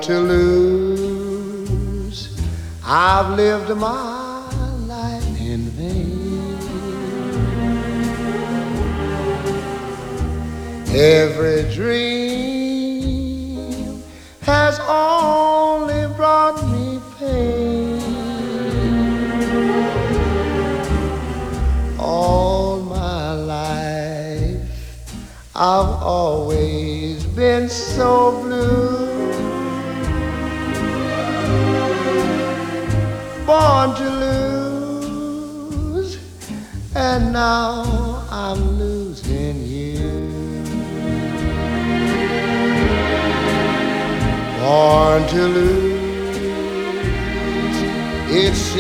to lose. I've lived my life in vain. Every dream has only brought me pain. All my life I've always been so blue. Born to lose, and now I'm losing you. Born to lose, it's